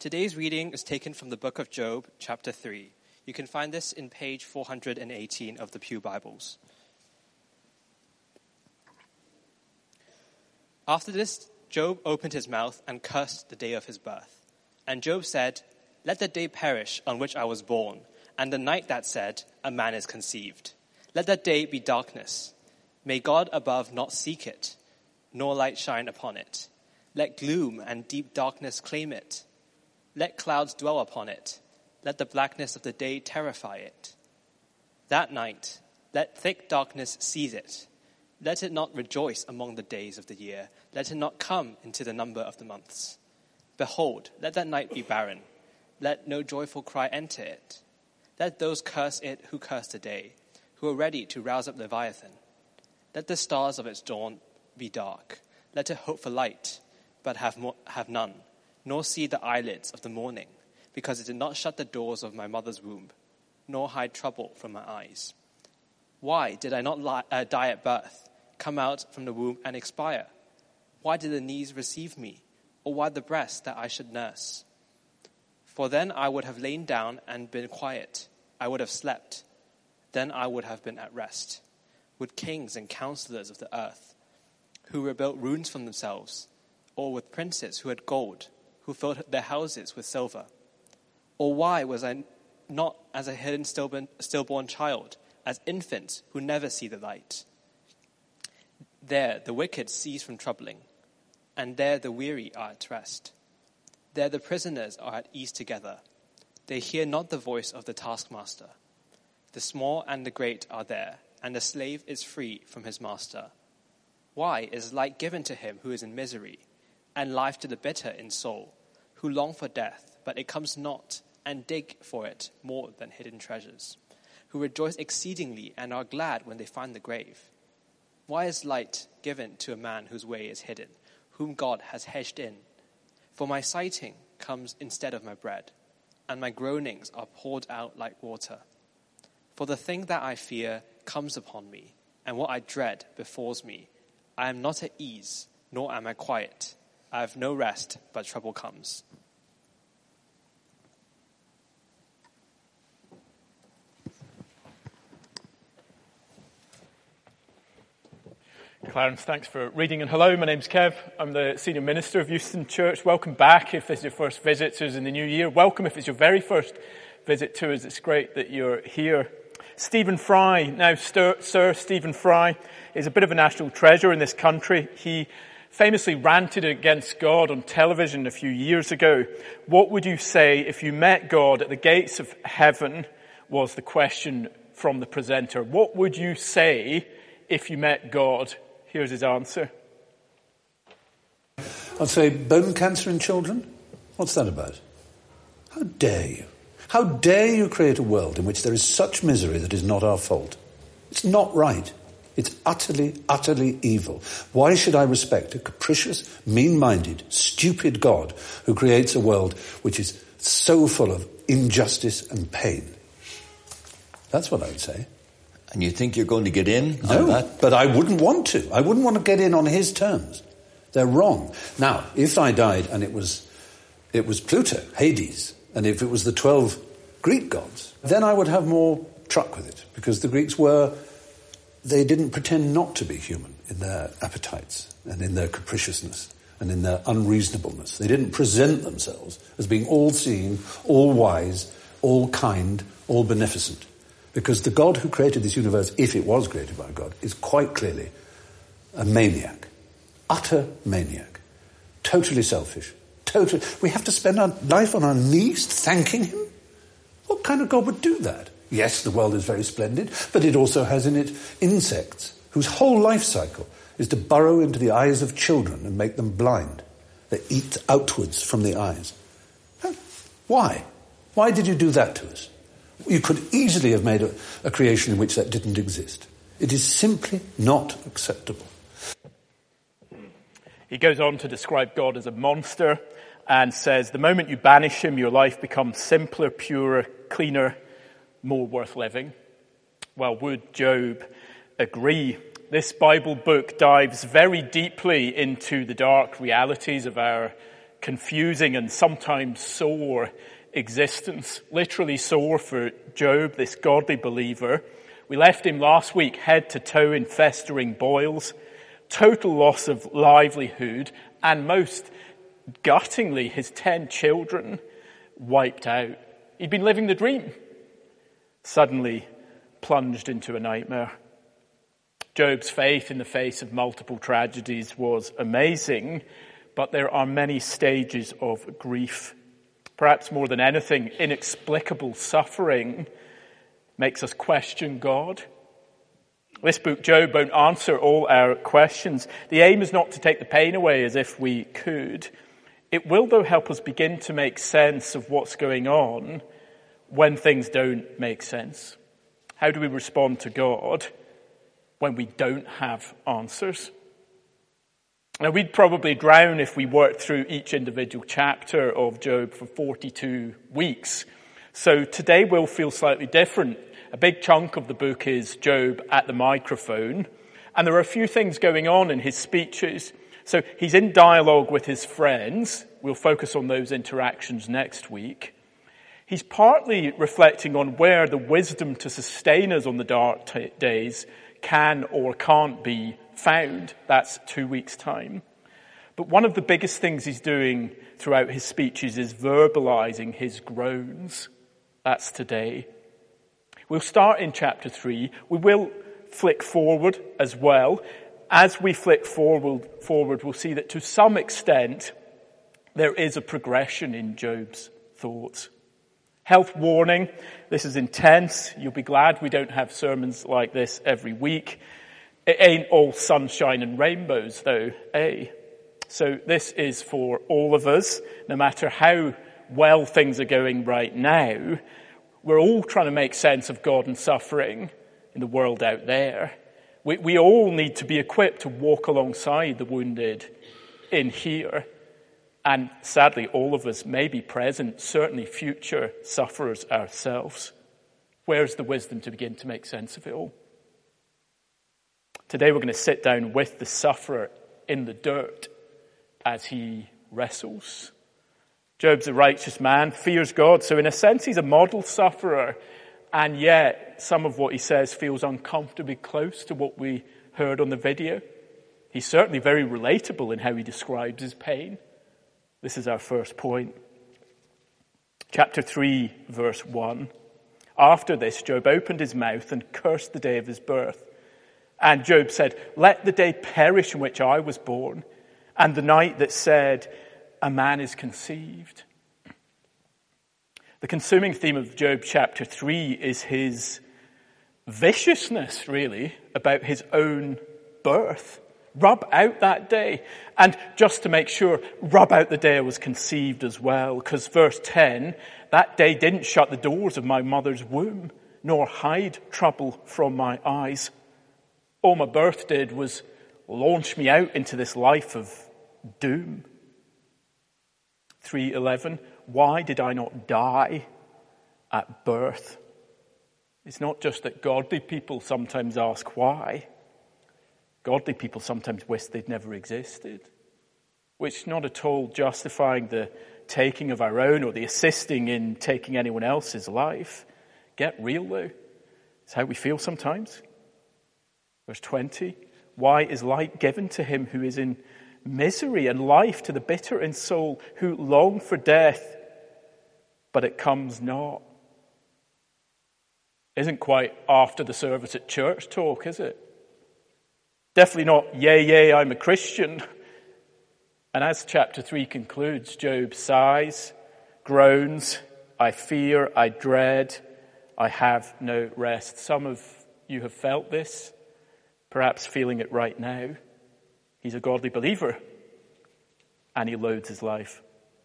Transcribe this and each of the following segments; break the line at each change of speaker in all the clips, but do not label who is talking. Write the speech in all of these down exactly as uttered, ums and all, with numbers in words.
Today's reading is taken from the book of Job, chapter three. You can find this in page four hundred eighteen of the Pew Bibles. After this, Job opened his mouth and cursed the day of his birth. And Job said, "Let the day perish on which I was born, and the night that said, a man is conceived. Let that day be darkness. May God above not seek it, nor light shine upon it. Let gloom and deep darkness claim it. Let clouds dwell upon it. Let the blackness of the day terrify it. That night, let thick darkness seize it. Let it not rejoice among the days of the year. Let it not come into the number of the months. Behold, let that night be barren. Let no joyful cry enter it. Let those curse it who curse the day, who are ready to rouse up Leviathan. Let the stars of its dawn be dark. Let it hope for light, but have, mo- have none, nor see the eyelids of the morning, because it did not shut the doors of my mother's womb, nor hide trouble from my eyes. Why did I not lie, uh, die at birth, come out from the womb and expire? Why did the knees receive me, or why the breast that I should nurse? For then I would have lain down and been quiet. I would have slept. Then I would have been at rest. With kings and counselors of the earth, who rebuilt ruins for themselves, or with princes who had gold, who filled their houses with silver? Or why was I not as a hidden stillborn, stillborn child, as infants who never see the light? There the wicked cease from troubling, and there the weary are at rest. There the prisoners are at ease together. They hear not the voice of the taskmaster. The small and the great are there, and the slave is free from his master. Why is light given to him who is in misery, and life to the bitter in soul, who long for death, but it comes not, and dig for it more than hidden treasures, who rejoice exceedingly and are glad when they find the grave? Why is light given to a man whose way is hidden, whom God has hedged in? For my sighing comes instead of my bread, and my groanings are poured out like water. For the thing that I fear comes upon me, and what I dread befalls me. I am not at ease, nor am I quiet. I have no rest, but trouble comes."
Clarence, thanks for reading. And hello, my name's Kev. I'm the Senior Minister of Euston Church. Welcome back if this is your first visit to us in the new year. Welcome if it's your very first visit to us. It's great that you're here. Stephen Fry, now Sir, Sir Stephen Fry, is a bit of a national treasure in this country. He famously ranted against God on television a few years ago. What would you say if you met God at the gates of heaven, was the question from the presenter. What would you say if you met God? Here's his answer.
I'd say bone cancer in children? What's that about? How dare you? How dare you create a world in which there is such misery that is not our fault? It's not right. It's utterly, utterly evil. Why should I respect a capricious, mean-minded, stupid God who creates a world which is so full of injustice and pain? That's what I would say.
And you think you're going to get in
no,
on that?
But I wouldn't want to. I wouldn't want to get in on his terms. They're wrong. Now, if I died and it was it was Pluto, Hades, and if it was the twelve Greek gods, then I would have more truck with it, because the Greeks were, they didn't pretend not to be human in their appetites and in their capriciousness and in their unreasonableness. They didn't present themselves as being all-seeing, all-wise, all-kind, all-beneficent. Because the God who created this universe, if it was created by God, is quite clearly a maniac. Utter maniac. Totally selfish. Totally. We have to spend our life on our knees thanking him? What kind of God would do that? Yes, the world is very splendid, but it also has in it insects whose whole life cycle is to burrow into the eyes of children and make them blind. They eat outwards from the eyes. Why? Why did you do that to us? You could easily have made a, a creation in which that didn't exist. It is simply not acceptable.
He goes on to describe God as a monster and says, the moment you banish him, your life becomes simpler, purer, cleaner, more worth living. Well, would Job agree? This Bible book dives very deeply into the dark realities of our confusing and sometimes sore existence. Literally sore for Job, this godly believer. We left him last week head to toe in festering boils, total loss of livelihood, and most guttingly, his ten children wiped out. He'd been living the dream, suddenly plunged into a nightmare. Job's faith in the face of multiple tragedies was amazing, but there are many stages of grief. Perhaps more than anything, inexplicable suffering makes us question God. This book, Job, won't answer all our questions. The aim is not to take the pain away as if we could. It will, though, help us begin to make sense of what's going on when things don't make sense. How do we respond to God when we don't have answers? Now, we'd probably drown if we worked through each individual chapter of Job for forty-two weeks. So today will feel slightly different. A big chunk of the book is Job at the microphone, and there are a few things going on in his speeches. So he's in dialogue with his friends. We'll focus on those interactions next week. He's partly reflecting on where the wisdom to sustain us on the dark t- days can or can't be found. That's two weeks' time. But one of the biggest things he's doing throughout his speeches is verbalizing his groans. That's today. We'll start in chapter three. We will flick forward as well. As we flick forward, forward, we'll see that to some extent there is a progression in Job's thoughts. Health warning, this is intense. You'll be glad we don't have sermons like this every week. It ain't all sunshine and rainbows though, eh? So this is for all of us, no matter how well things are going right now. We're all trying to make sense of God and suffering in the world out there. We, we all need to be equipped to walk alongside the wounded in here. And sadly, all of us may be present, certainly future sufferers ourselves. Where's the wisdom to begin to make sense of it all? Today we're going to sit down with the sufferer in the dirt as he wrestles. Job's a righteous man, fears God, so in a sense he's a model sufferer, and yet some of what he says feels uncomfortably close to what we heard on the video. He's certainly very relatable in how he describes his pain. This is our first point. Chapter three, verse one. After this, Job opened his mouth and cursed the day of his birth. And Job said, "Let the day perish in which I was born, and the night that said, a man is conceived." The consuming theme of Job chapter three is his viciousness, really, about his own birth. Rub out that day. And just to make sure, rub out the day I was conceived as well. Because verse ten, that day didn't shut the doors of my mother's womb, nor hide trouble from my eyes. All my birth did was launch me out into this life of doom. three eleven, why did I not die at birth? It's not just that godly people sometimes ask why. Godly people sometimes wish they'd never existed, which is not at all justifying the taking of our own or the assisting in taking anyone else's life. Get real though. It's how we feel sometimes. Verse twenty, why is light given to him who is in misery, and life to the bitter in soul who long for death, but it comes not? Isn't quite after the service at church talk, is it? Definitely not, yay, yay, I'm a Christian. And as chapter three concludes, Job sighs, groans, I fear, I dread, I have no rest. Some of you have felt this, perhaps feeling it right now. He's a godly believer, and he loathes his life.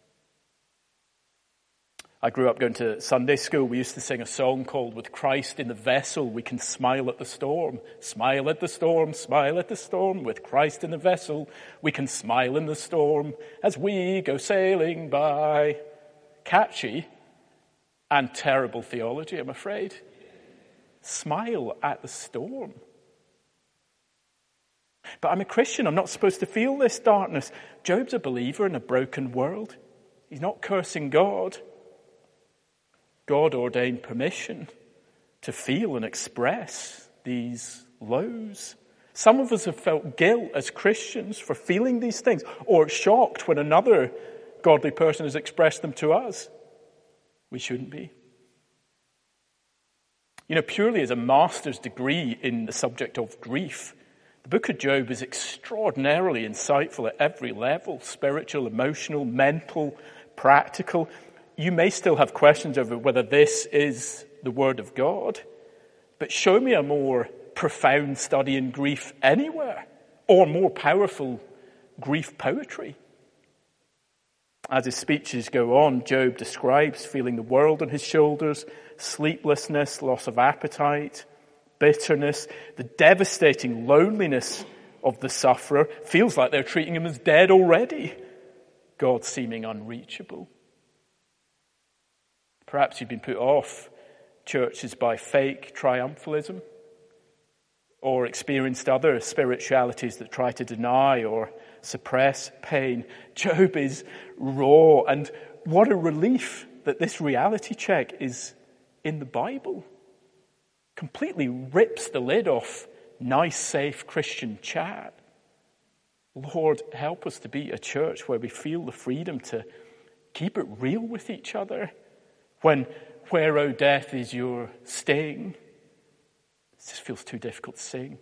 I grew up going to Sunday school. We used to sing a song called "With Christ in the Vessel, we can smile at the storm. Smile at the storm, smile at the storm. With Christ in the vessel, we can smile in the storm as we go sailing by." Catchy and terrible theology, I'm afraid. Smile at the storm. But I'm a Christian. I'm not supposed to feel this darkness. Job's a believer in a broken world. He's not cursing God. God ordained permission to feel and express these lows. Some of us have felt guilt as Christians for feeling these things, or shocked when another godly person has expressed them to us. We shouldn't be. You know, purely as a master's degree in the subject of grief, the book of Job is extraordinarily insightful at every level: spiritual, emotional, mental, practical. You may still have questions over whether this is the word of God, but show me a more profound study in grief anywhere, or more powerful grief poetry. As his speeches go on, Job describes feeling the world on his shoulders, sleeplessness, loss of appetite, bitterness, the devastating loneliness of the sufferer. Feels like they're treating him as dead already. God seeming unreachable. Perhaps you've been put off churches by fake triumphalism, or experienced other spiritualities that try to deny or suppress pain. Job is raw, and what a relief that this reality check is in the Bible. Completely rips the lid off nice, safe Christian chat. Lord, help us to be a church where we feel the freedom to keep it real with each other. When, where, O death, is your sting? It just feels too difficult to sing.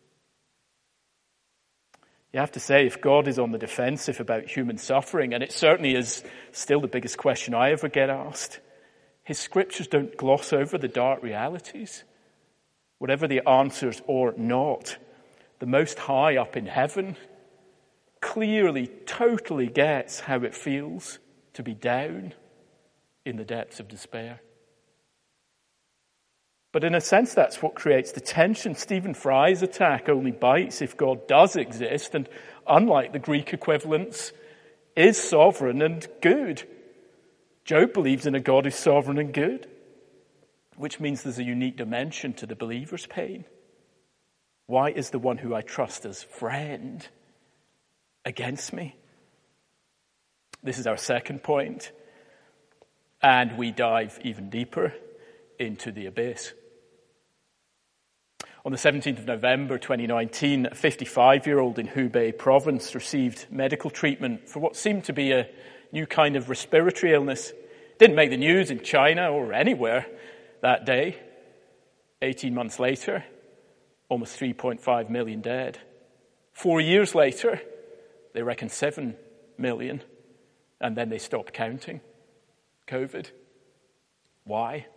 You have to say, if God is on the defensive about human suffering, and it certainly is still the biggest question I ever get asked, his scriptures don't gloss over the dark realities. Whatever the answers or not, the Most High up in heaven clearly, totally gets how it feels to be down in the depths of despair. But in a sense, that's what creates the tension. Stephen Fry's attack only bites if God does exist, and unlike the Greek equivalents, is sovereign and good. Job believes in a God who's sovereign and good, which means there's a unique dimension to the believer's pain. Why is the one who I trust as friend against me? This is our second point, and we dive even deeper into the abyss. On the seventeenth of November twenty nineteen, a fifty-five-year-old in Hubei province received medical treatment for what seemed to be a new kind of respiratory illness. Didn't make the news in China or anywhere that day. eighteen months later, almost three point five million dead. Four years later, they reckon seven million, and then they stopped counting. COVID. Why?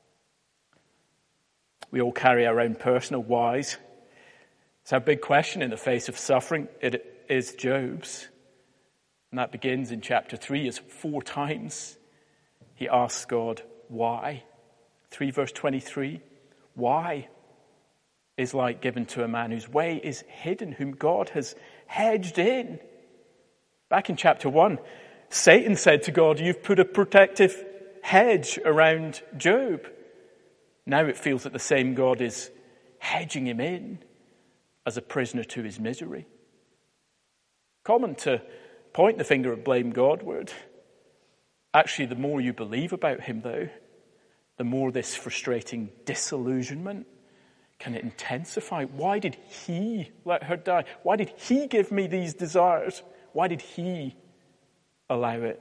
We all carry our own personal whys. It's our big question in the face of suffering. It is Job's. And that begins in chapter three, as four times he asks God, why? three verse twenty-three, why is light given to a man whose way is hidden, whom God has hedged in? Back in chapter one, Satan said to God, you've put a protective hedge around Job. Now it feels that the same God is hedging him in as a prisoner to his misery. Common to point the finger of blame Godward. Actually, the more you believe about him, though, the more this frustrating disillusionment can intensify. Why did he let her die? Why did he give me these desires? Why did he allow it?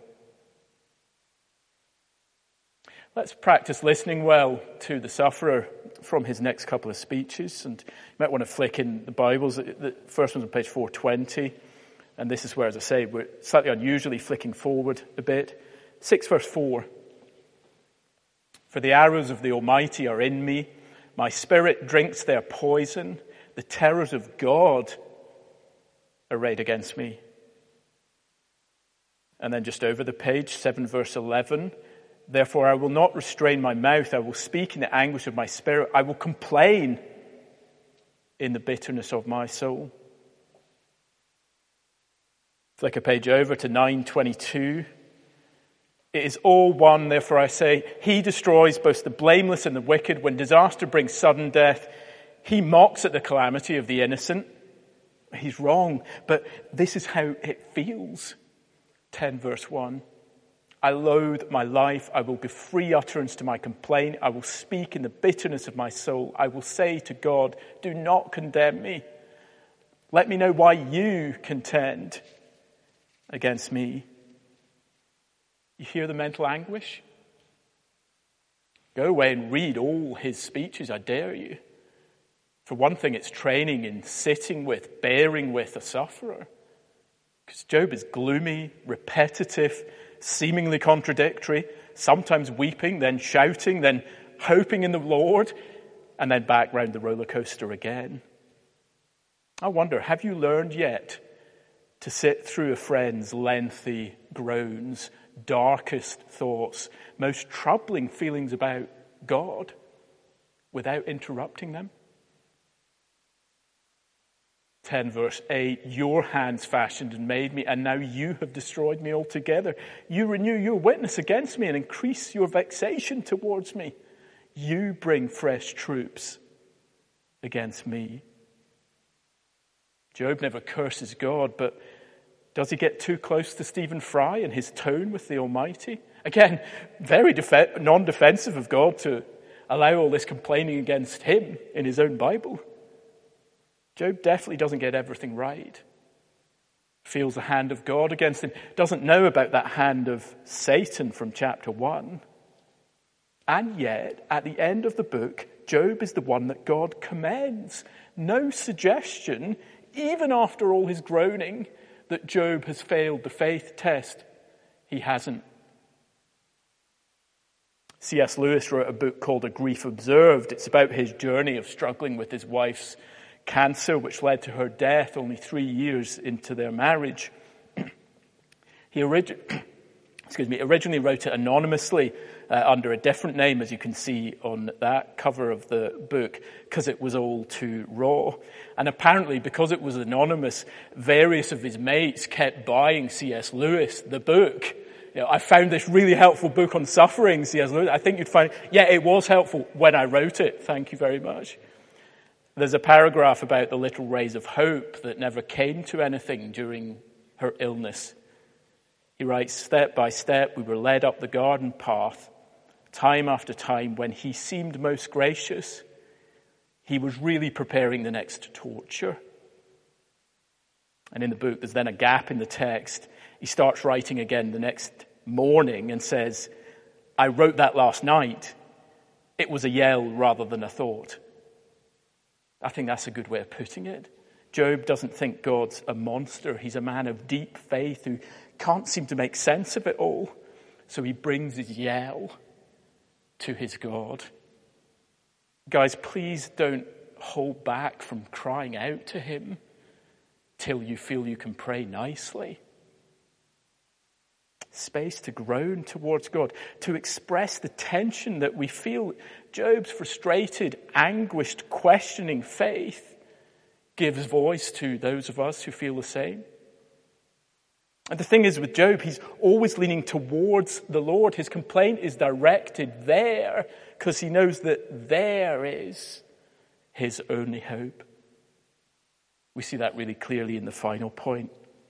Let's practice listening well to the sufferer from his next couple of speeches. And you might want to flick in the Bibles. The first one's on page four twenty. And this is where, as I say, we're slightly unusually flicking forward a bit. six verse four. For the arrows of the Almighty are in me. My spirit drinks their poison. The terrors of God arrayed against me. And then just over the page, seven verse eleven. Therefore I will not restrain my mouth. I will speak in the anguish of my spirit. I will complain in the bitterness of my soul. Flick a page over to nine twenty-two. It is all one, therefore I say, he destroys both the blameless and the wicked. When disaster brings sudden death, he mocks at the calamity of the innocent. He's wrong, but this is how it feels. ten verse one. I loathe my life. I will give free utterance to my complaint. I will speak in the bitterness of my soul. I will say to God, do not condemn me. Let me know why you contend against me. You hear the mental anguish? Go away and read all his speeches, I dare you. For one thing, it's training in sitting with, bearing with a sufferer. Because Job is gloomy, repetitive, seemingly contradictory, sometimes weeping, then shouting, then hoping in the Lord, and then back round the roller coaster again. I wonder, have you learned yet to sit through a friend's lengthy groans, darkest thoughts, most troubling feelings about God without interrupting them? ten verse eight, your hands fashioned and made me, and now you have destroyed me altogether. You renew your witness against me and increase your vexation towards me. You bring fresh troops against me. Job never curses God, but does he get too close to Stephen Fry in his tone with the Almighty? Again, very def- non-defensive of God to allow all this complaining against him in his own Bible. Job definitely doesn't get everything right. Feels the hand of God against him. Doesn't know about that hand of Satan from chapter one. And yet, at the end of the book, Job is the one that God commends. No suggestion, even after all his groaning, that Job has failed the faith test. He hasn't. C S Lewis wrote a book called A Grief Observed. It's about his journey of struggling with his wife's cancer, which led to her death only three years into their marriage. He origi- excuse me, originally wrote it anonymously uh, under a different name, as you can see on that cover of the book, because it was all too raw. And apparently, because it was anonymous, various of his mates kept buying C S Lewis, the book. You know, I found this really helpful book on suffering, C S Lewis. I think you'd find, yeah, it was helpful when I wrote it. Thank you very much. There's a paragraph about the little rays of hope that never came to anything during her illness. He writes, step by step, we were led up the garden path. Time after time, when he seemed most gracious, he was really preparing the next torture. And in the book, there's then a gap in the text. He starts writing again the next morning and says, I wrote that last night. It was a yell rather than a thought. I think that's a good way of putting it. Job doesn't think God's a monster. He's a man of deep faith who can't seem to make sense of it all. So he brings his yell to his God. Guys, please don't hold back from crying out to him till you feel you can pray nicely. Space to groan towards God, to express the tension that we feel. Job's frustrated, anguished, questioning faith gives voice to those of us who feel the same. And the thing is with Job, he's always leaning towards the Lord. His complaint is directed there because he knows that there is his only hope. We see that really clearly in the final point.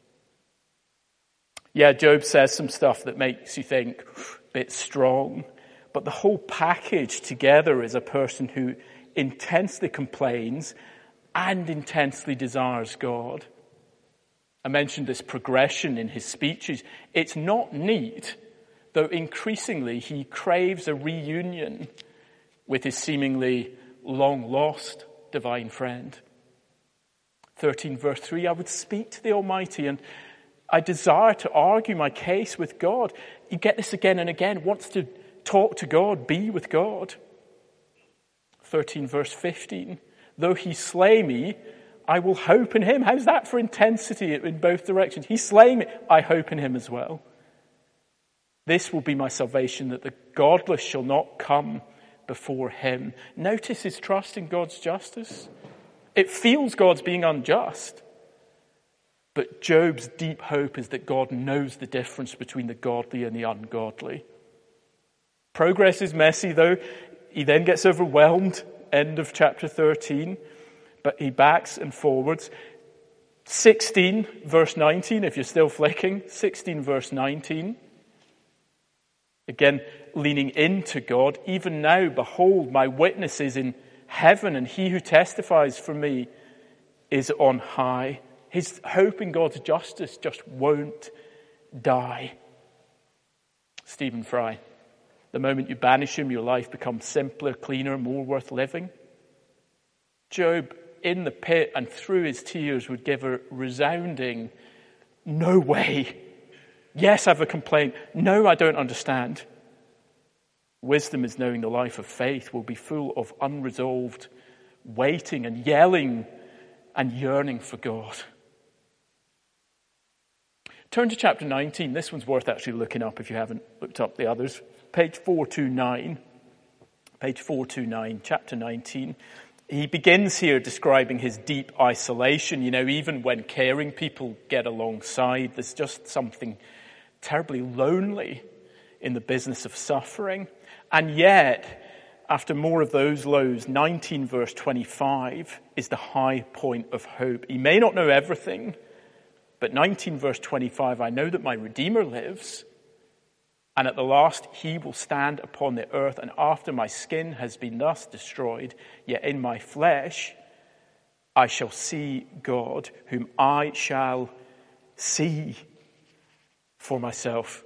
Yeah, Job says some stuff that makes you think a bit strong, but the whole package together is a person who intensely complains and intensely desires God. I mentioned this progression in his speeches. It's not neat, though increasingly he craves a reunion with his seemingly long-lost divine friend. thirteen verse three, I would speak to the Almighty and I desire to argue my case with God. You get this again and again. Wants to talk to God, be with God. thirteen verse fifteen. Though he slay me, I will hope in him. How's that for intensity in both directions? He slay me, I hope in him as well. This will be my salvation, that the godless shall not come before him. Notice his trust in God's justice. It feels God's being unjust. But Job's deep hope is that God knows the difference between the godly and the ungodly. Progress is messy, though. He then gets overwhelmed, end of chapter thirteen. But he backs and forwards. sixteen, verse nineteen, if you're still flicking, sixteen, verse nineteen. Again, leaning into God. Even now, behold, my witness is in heaven, and he who testifies for me is on high. His hope in God's justice just won't die. Stephen Fry. The moment you banish him, your life becomes simpler, cleaner, more worth living. Job, in the pit and through his tears, would give a resounding, no way. Yes, I have a complaint. No, I don't understand. Wisdom is knowing the life of faith will be full of unresolved waiting and yelling and yearning for God. Turn to chapter nineteen. This one's worth actually looking up if you haven't looked up the others. Page four twenty-nine. Page four twenty-nine, chapter nineteen. He begins here describing his deep isolation. You know, even when caring people get alongside, there's just something terribly lonely in the business of suffering. And yet, after more of those lows, nineteen verse twenty-five is the high point of hope. He may not know everything, but nineteen verse twenty-five, I know that my Redeemer lives, and at the last he will stand upon the earth, and after my skin has been thus destroyed, yet in my flesh I shall see God, whom I shall see for myself.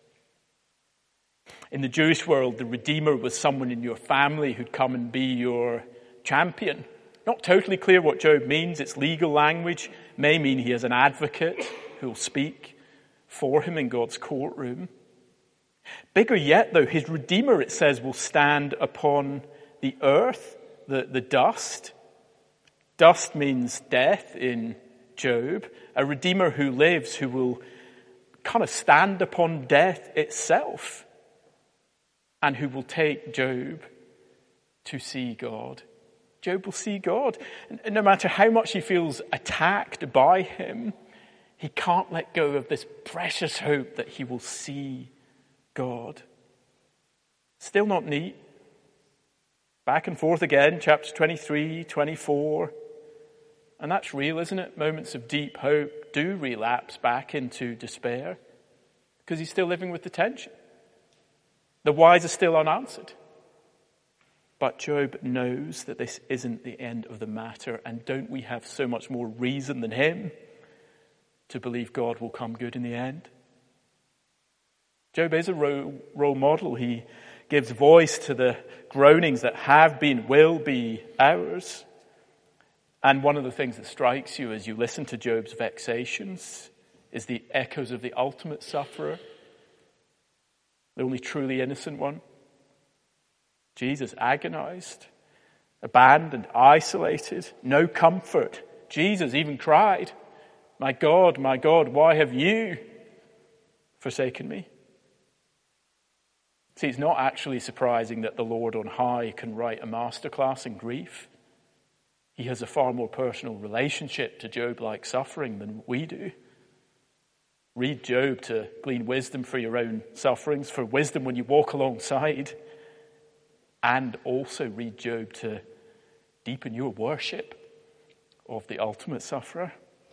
In the Jewish world, the Redeemer was someone in your family who'd come and be your champion. Not totally clear what Job means. It's legal language. May mean he has an advocate who will speak for him in God's courtroom. Bigger yet, though, his Redeemer, it says, will stand upon the earth, the, the dust. Dust means death in Job. A Redeemer who lives, who will kind of stand upon death itself, and who will take Job to see God. Job will see God. And no matter how much he feels attacked by him, he can't let go of this precious hope that he will see God. Still not neat. Back and forth again, chapters twenty-three, twenty-four. And that's real, isn't it? Moments of deep hope do relapse back into despair because he's still living with the tension. The whys are still unanswered. But Job knows that this isn't the end of the matter, and don't we have so much more reason than him to believe God will come good in the end? Job is a role, role model. He gives voice to the groanings that have been, will be ours. And one of the things that strikes you as you listen to Job's vexations is the echoes of the ultimate sufferer, the only truly innocent one. Jesus agonized, abandoned, isolated, no comfort. Jesus even cried, "My God, my God, why have you forsaken me?" See, it's not actually surprising that the Lord on high can write a masterclass in grief. He has a far more personal relationship to Job-like suffering than we do. Read Job to glean wisdom for your own sufferings, for wisdom when you walk alongside. And also read Job to deepen your worship of the ultimate sufferer.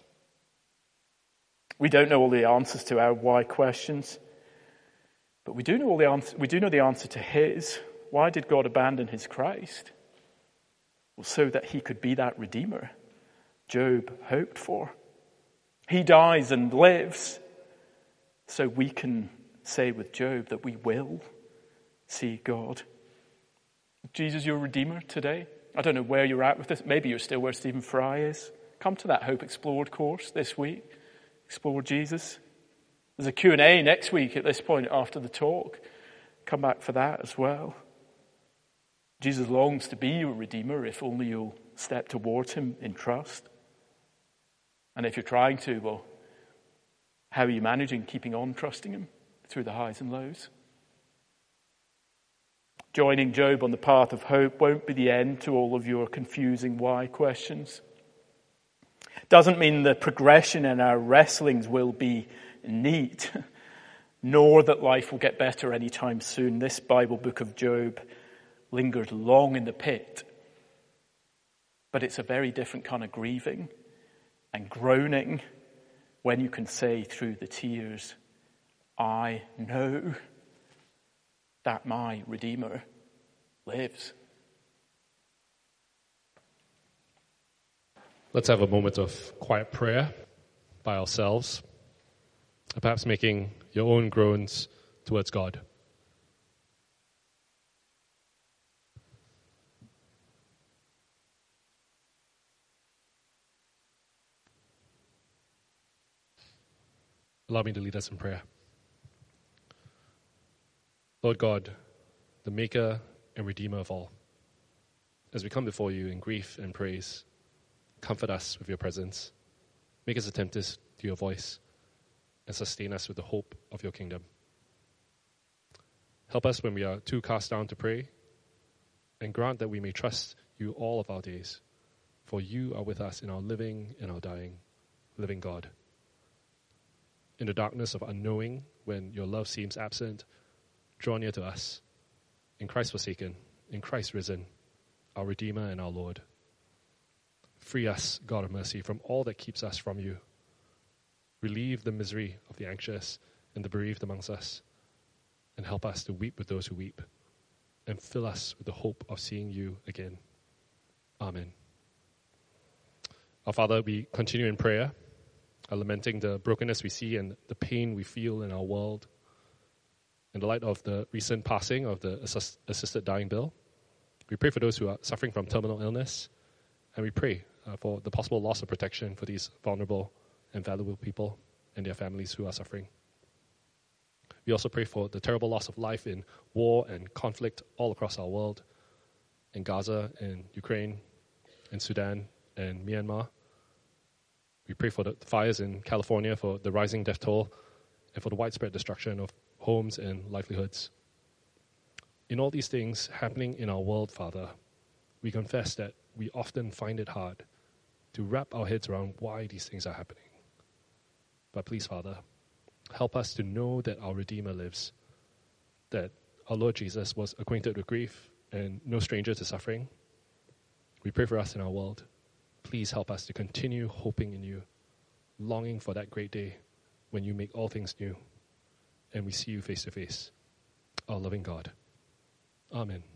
We don't know all the answers to our why questions, but we do know all the answer, we do know the answer to his. Why did God abandon his Christ? Well, so that he could be that Redeemer Job hoped for. He dies and lives, so we can say with Job that we will see God. Jesus, your Redeemer today. I don't know where you're at with this. Maybe you're still where Stephen Fry is. Come to that Hope Explored course this week. Explore Jesus. There's a Q and A next week at this point after the talk. Come back for that as well. Jesus longs to be your Redeemer if only you'll step towards him in trust. And if you're trying to, well, how are you managing keeping on trusting him through the highs and lows? Joining Job on the path of hope won't be the end to all of your confusing why questions. Doesn't mean the progression in our wrestlings will be neat, nor that life will get better anytime soon. This Bible book of Job lingered long in the pit, but it's a very different kind of grieving. and groaning when you can say through the tears, I know that my Redeemer lives.
Let's have a moment of quiet prayer by ourselves, perhaps making your own groans towards God. Allow me to lead us in prayer. Lord God, the maker and redeemer of all, as we come before you in grief and praise, comfort us with your presence, make us attentive to your voice, and sustain us with the hope of your kingdom. Help us when we are too cast down to pray, and grant that we may trust you all of our days, for you are with us in our living and our dying, living God. In the darkness of unknowing, when your love seems absent, draw near to us. In Christ forsaken, in Christ risen, our Redeemer and our Lord. Free us, God of mercy, from all that keeps us from you. Relieve the misery of the anxious and the bereaved amongst us, and help us to weep with those who weep, and fill us with the hope of seeing you again. Amen. Our Father, we continue in prayer, uh, lamenting the brokenness we see and the pain we feel in our world. In the light of the recent passing of the assist- assisted dying bill, we pray for those who are suffering from terminal illness, and we pray uh, for the possible loss of protection for these vulnerable and valuable people and their families who are suffering. We also pray for the terrible loss of life in war and conflict all across our world, in Gaza and Ukraine, in Sudan and Myanmar. We pray for the fires in California, for the rising death toll, and for the widespread destruction of homes and livelihoods. In all these things happening in our world, Father, we confess that we often find it hard to wrap our heads around why these things are happening. But please, Father, help us to know that our Redeemer lives, that our Lord Jesus was acquainted with grief and no stranger to suffering. We pray for us in our world. Please help us to continue hoping in you, longing for that great day when you make all things new and we see you face to face, our loving God. Amen.